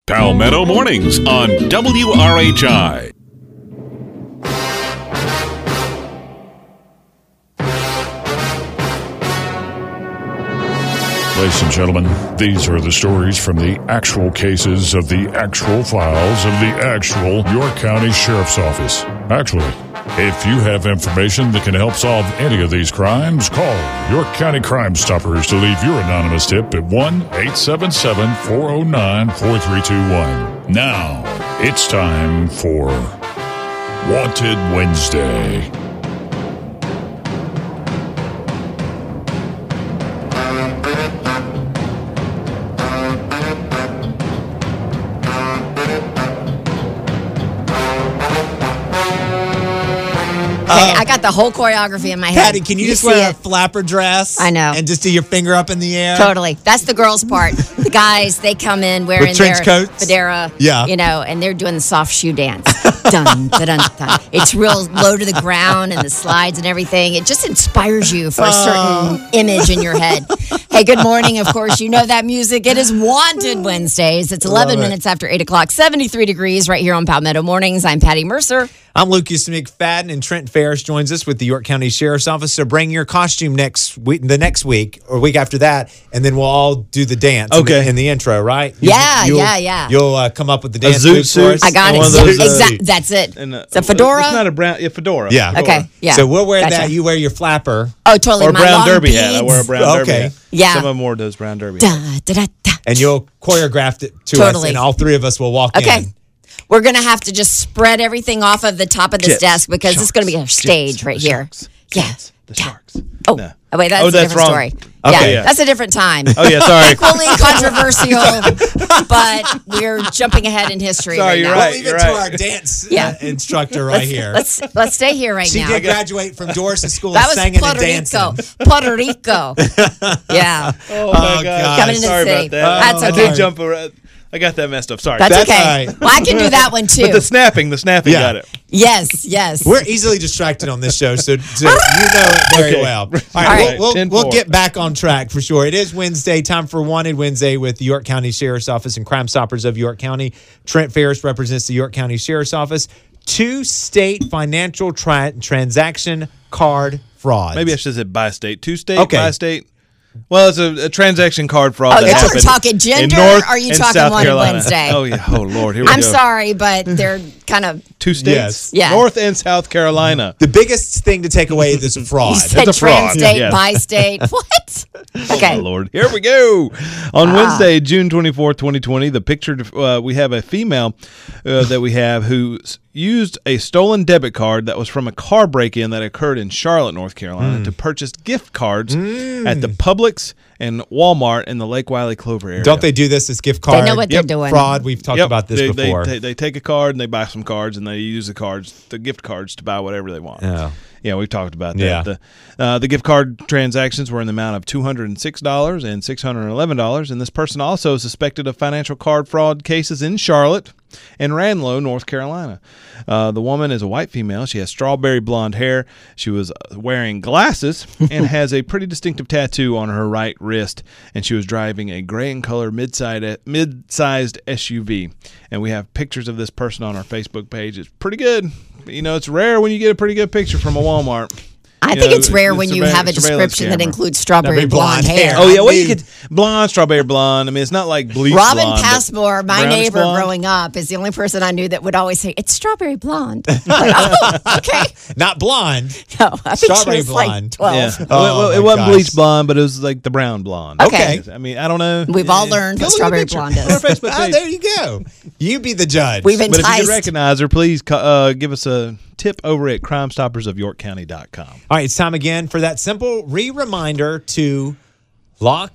Palmetto Mornings on WRHI. Ladies and gentlemen, these are the stories from the actual cases of the actual files of the actual York County Sheriff's Office. Actually, if you have information that can help solve any of these crimes, call York County Crime Stoppers to leave your anonymous tip at 1-877-409-4321. Now, it's time for Wanted Wednesday. I got the whole choreography in my head. Patty, can you just wear a flapper dress? I know. And just do your finger up in the air? Totally. That's the girls' part. The guys, they come in wearing With trench their coats? fedora, Yeah. and they're doing the soft shoe dance. Dun, dun, dun, dun. It's real low to the ground and the slides and everything. It just inspires you for a certain image in your head. Hey, good morning. Of course, you know that music. It is Wanted Wednesdays. It's 11 minutes after 8 o'clock, 73 degrees right here on Palmetto Mornings. I'm Patty Mercer. I'm Lucas McFadden, and Trent Ferris joins us with the York County Sheriff's Office. So bring your costume the next week or week after that, and then we'll all do the dance in the intro, right? Yeah. You'll come up with the dance zoot moves for us. I got One it. of those, Exactly. That's it. It's a fedora. It's not a brown fedora. Yeah. Okay. Yeah. So we'll wear Gotcha. that. You wear your flapper. Oh, totally. Or a My brown long derby hat. I beads. wear a brown derby Okay. hat. Yeah. Some of them wore those brown derby Da, hats. da, da, da. And you'll choreograph it to Totally. us, and all three of us will walk Okay. in. We're going to have to just spread everything off of the top of this Jets, desk because it's going to be a sharks, stage jets, right the here. sharks, Yeah. jets, the sharks. Oh, No. wait, that's a that's different wrong. story. Okay. Yeah, that's a different time. Oh, yeah, sorry. Equally controversial, but we're jumping ahead in history Sorry, right you're now. right. We'll leave it to our dance Yeah. instructor right here. Let's stay here right She now. did graduate from Doris School That of was Singing Puerto and Dancing. Rico. Puerto Rico. Yeah. Oh, my God. Coming into Sorry the city. about that. That's I okay. did jump around. I got that messed up. Sorry. That's That's okay. all right. Well, I can do that one too. But the snapping Yeah. got it. Yes. We're easily distracted on this show, so you know it very Okay. well. All All right, right. we'll 10-4. get back on track for sure. It is Wednesday, time for Wanted Wednesday with the York County Sheriff's Office and Crime Stoppers of York County. Trent Ferris represents the York County Sheriff's Office. 2 state financial transaction card frauds. Maybe I should have said by state. 2 state, Okay. by state. Well, it's a transaction card fraud Oh, that you're happened talking in gender, North or are you and talking South Wanted Carolina. Wednesday? Oh, yeah. Oh, Lord. Here we I'm go. sorry, but they're kind of 2 states? Yes. Yeah. North and South Carolina. The biggest thing to take away is a fraud. You said It's a fraud. trans-state, Yeah. bi-state. What? Okay. Oh, Lord. Here we go. On Wednesday, June 24th, 2020, the picture, we have a female that we have who used a stolen debit card that was from a car break-in that occurred in Charlotte, North Carolina, to purchase gift cards at the Publix and Walmart in the Lake Wiley Clover area. Don't they do this as gift card? know what they're doing. Fraud. We've talked about this before. They take a card and they buy some cards and they use the gift cards to buy whatever they want. Oh. Yeah, we've talked about Yeah. that. The gift card transactions were in the amount of $206 and $611, and this person also is suspected of financial card fraud cases in Charlotte and Ranlow, North Carolina. The woman is a white female. She has strawberry blonde hair. She was wearing glasses and has a pretty distinctive tattoo on her right wrist, and she was driving a gray in color mid-sized SUV. And we have pictures of this person on our Facebook page. It's pretty good. You know, it's rare when you get a pretty good picture from a Walmart. I think it's rare when you have a description that camera. includes strawberry blonde hair. Oh, yeah. Well, you could blonde, strawberry blonde. I mean, it's not like bleach Robin blonde. but Passmore, my brownish neighbor blonde. growing up, is the only person I knew that would always say, it's strawberry blonde. Like, oh, okay. Not blonde. No, I think Strawberry she was like blonde. 12. Yeah. Oh, well, it my wasn't gosh. bleach blonde, but it was like the brown blonde. Okay. I mean, I don't know. We've all learned Go what look at the strawberry picture. blonde On our is. Facebook Oh, page. there you go. You be the judge. We've But if you enticed. can recognize her, please give us a tip over at crimestoppersofyorkcounty.com. All right, it's time again for that simple reminder to lock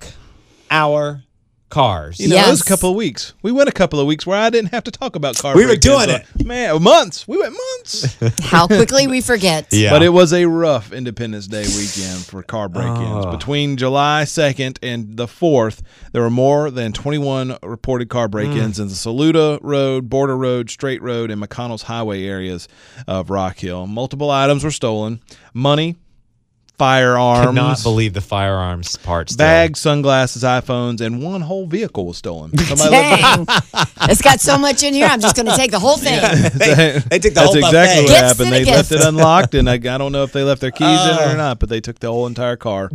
our cars. You know, it was a Yes. couple of weeks. We went a couple of weeks where I didn't have to talk about car We were break-ins. doing it. Man, months. We went months. How quickly we forget. Yeah. But it was a rough Independence Day weekend for car break-ins. Between July 2nd and the 4th, there were more than 21 reported car break-ins in the Saluda Road, Border Road, Straight Road, and McConnell's Highway areas of Rock Hill. Multiple items were stolen. Money, firearms. Cannot believe the firearms part. Still. Bags, sunglasses, iPhones, and one whole vehicle was stolen. Somebody Dang. It's got so much in here. I'm just going to take the whole thing. They took the That's whole exactly buffet. what Gifts happened. and a They left gift. it unlocked, and I don't know if they left their keys in it or not, but they took the whole entire car.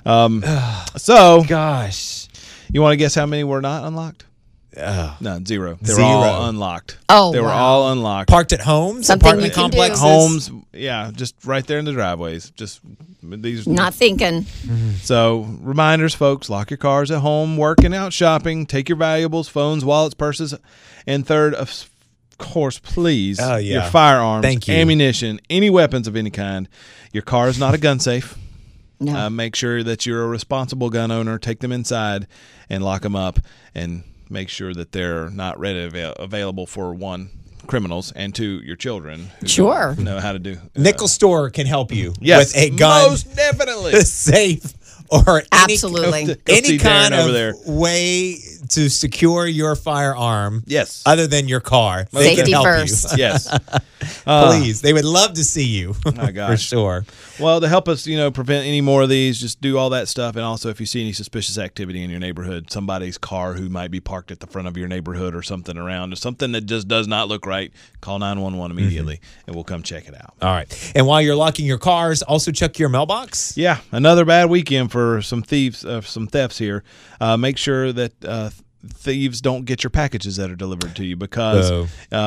So, Gosh. you want to guess how many were not unlocked? No, zero. They were Zero. all unlocked. Oh, They were wow. all unlocked. Parked at homes, Something apartment you can do. complexes. Homes, yeah, just right there in the driveways. Just these. Not thinking. So, reminders, folks, lock your cars at home, working out, shopping, take your valuables, phones, wallets, purses, and third, of course, please, Oh, yeah. your firearms, Thank you. ammunition, any weapons of any kind. Your car is not a gun safe. No. Make sure that you're a responsible gun owner. Take them inside and lock them up, and make sure that they're not readily available for one, criminals, and two, your children who Sure. don't know how to do. Nickel Store can help you Yes, with a gun, most definitely. safe, or Absolutely. Go any see Darren kind over of there. way to secure your firearm. Yes. Other than your car, they can Safety help first. Yes. you. Please, they would love to see you. My for gosh. sure. Well, to help us, prevent any more of these, just do all that stuff. And also, if you see any suspicious activity in your neighborhood, somebody's car who might be parked at the front of your neighborhood or something around, or something that just does not look right, call 911 immediately, and we'll come check it out. All right. And while you're locking your cars, also check your mailbox. Yeah, another bad weekend for some thieves, some thefts here. Make sure that thieves don't get your packages that are delivered to you because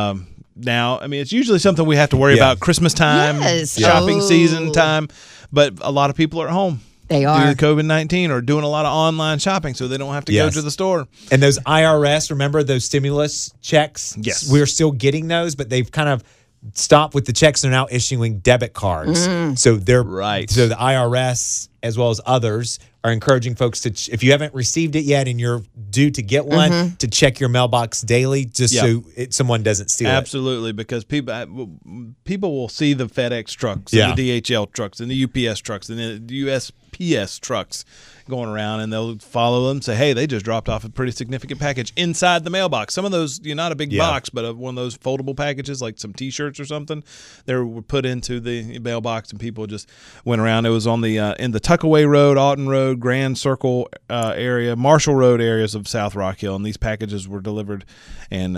now, I mean, it's usually something we have to worry about Christmas time, Yes. shopping Oh. season time, but a lot of people are at home. They are. Due to COVID-19 or doing a lot of online shopping, so they don't have to go Yes. to the store. And those IRS, remember those stimulus checks? Yes. We're still getting those, but they've kind of stopped with the checks. They're now issuing debit cards. So they're Right. So the IRS, as well as others, are encouraging folks to, if you haven't received it yet and you're due to get one, to check your mailbox daily, just so someone doesn't steal it. Absolutely, because people will see the FedEx trucks, Yeah. and the DHL trucks, and the UPS trucks, and the USPS trucks going around, and they'll follow them and say, hey, they just dropped off a pretty significant package inside the mailbox. Some of those, not a big box, but one of those foldable packages, like some T-shirts or something, they were put into the mailbox, and people just went around. It was on the in the Tuckaway Road, Alton Road, Grand Circle area, Marshall Road areas of South Rock Hill, and these packages were delivered, and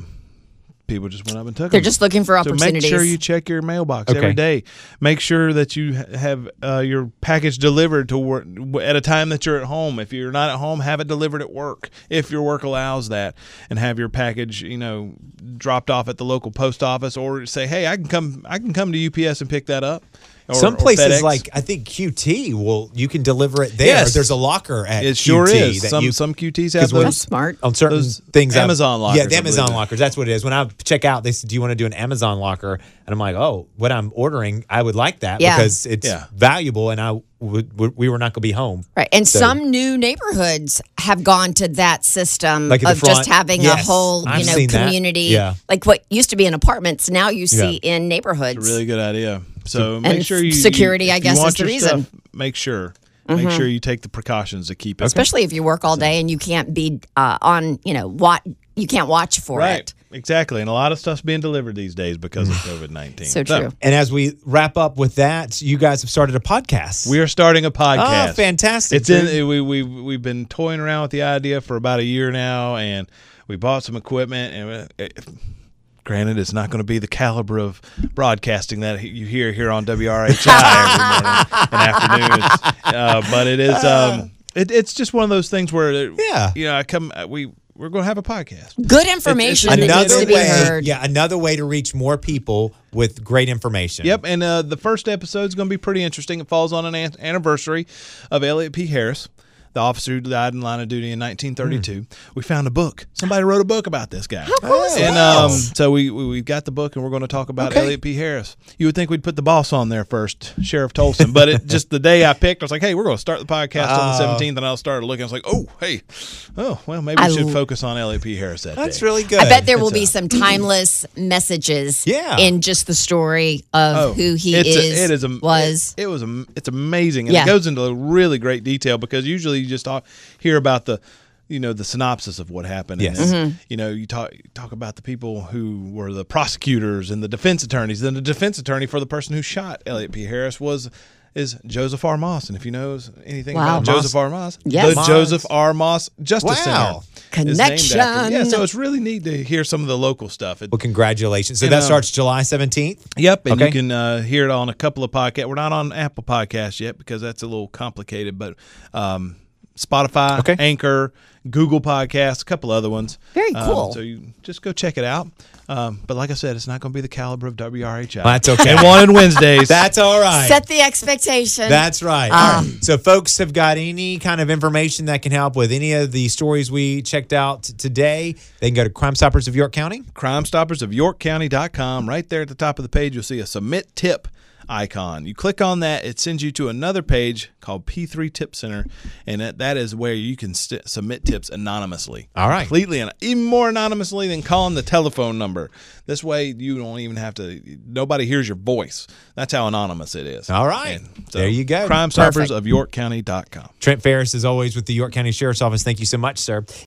people just went up and took them. They're just looking for So opportunities. make sure you check your mailbox Okay. every day. Make sure that you have your package delivered to work at a time that you're at home. If you're not at home, have it delivered at work if your work allows that, and have your package, dropped off at the local post office, or say, hey, I can come to UPS and pick that up. Some or places FedEx. like I think QT you can deliver it there. Yes. There's a locker at It QT sure is. that Some QTs 'cause have when- That's those. smart. on certain Those things. Amazon lockers, Yeah, the I believe Amazon it. lockers. That's what it is. When I check out, they said, "Do you want to do an Amazon locker?" And I'm like, "Oh, what I'm ordering, I would like that Yeah. because it's Yeah. valuable, and we were not going to be home." Right. And So- some new neighborhoods have gone to that system Like at the of front? just having a Yes. whole, I've seen that. community. Yeah. Like what used to be in apartments, now you see in neighborhoods. It's a really good idea. So make And sure you security, I if you guess, want is the your reason. stuff, make sure you take the precautions to keep it Especially if you work all day and you can't be on, you can't watch for right. it. Exactly, and a lot of stuff's being delivered these days because of COVID-19. So true. And as we wrap up with that, you guys have started a podcast. We are starting a podcast. Oh, fantastic! It's in. We've been toying around with the idea for about a year now, and we bought some equipment. And granted, it's not going to be the caliber of broadcasting that you hear here on WRHI every morning and afternoons, but it is. It's just one of those things where we're going to have a podcast. Good information that needs another to be way, heard. another way to reach more people with great information. Yep, and the first episode is going to be pretty interesting. It falls on an anniversary of Elliot P. Harris, the officer who died in line of duty in 1932. We found a book. Somebody wrote a book about this guy. How cool is And that? so we've got the book, and we're going to talk about Elliot P. Harris. You would think we'd put the boss on there first, Sheriff Tolson, but it just the day I picked, I was like, hey, we're going to start the podcast on the 17th, and I started looking. I was like, maybe we should focus on Elliot P. Harris that That's day. really good. I bet there will be some timeless messages in just the story of who he was. It's amazing, and Yeah. it goes into really great detail because usually you just hear about the the synopsis of what happened. Yes. And then, you talk about the people who were the prosecutors and the defense attorneys. Then the defense attorney for the person who shot Elliot P. Harris is Joseph R. Moss. And if you know anything Wow. about Joseph R. Moss, Yes. the Joseph R. Moss Justice Wow. Center is named after him. Connection. Yeah, so it's really neat to hear some of the local stuff. Well, congratulations. So And, that starts July 17th? Yep, and Okay. you can hear it on a couple of podcasts. We're not on Apple Podcasts yet because that's a little complicated, but Spotify, Okay. Anchor, Google Podcasts, a couple other ones. Very cool. So you just go check it out. But like I said, it's not going to be the caliber of WRHI. That's okay. And one on Wednesdays. That's all right. Set the expectation. That's right. All right. So, folks have got any kind of information that can help with any of the stories we checked out today, they can go to Crime Stoppers of York County. CrimeStoppersOfYorkCounty.com. Right there at the top of the page, you'll see a submit tip icon. You click on that, it sends you to another page called P3 Tip Center, and that is where you can submit tips anonymously. All right. Completely, even more anonymously than calling the telephone number. This way, you don't even have to, nobody hears your voice. That's how anonymous it is. All right. There you go. CrimeStoppersOfYorkCounty.com. Trent Ferris, as always, with the York County Sheriff's Office. Thank you so much, sir.